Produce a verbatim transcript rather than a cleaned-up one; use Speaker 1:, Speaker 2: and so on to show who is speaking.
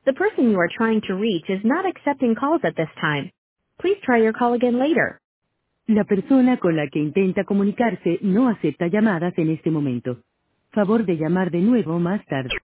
Speaker 1: The person you are trying to reach is not accepting calls at this time. Please try your call again later. La persona con la que intenta comunicarse no acepta llamadas en este momento. Favor de llamar de nuevo más tarde.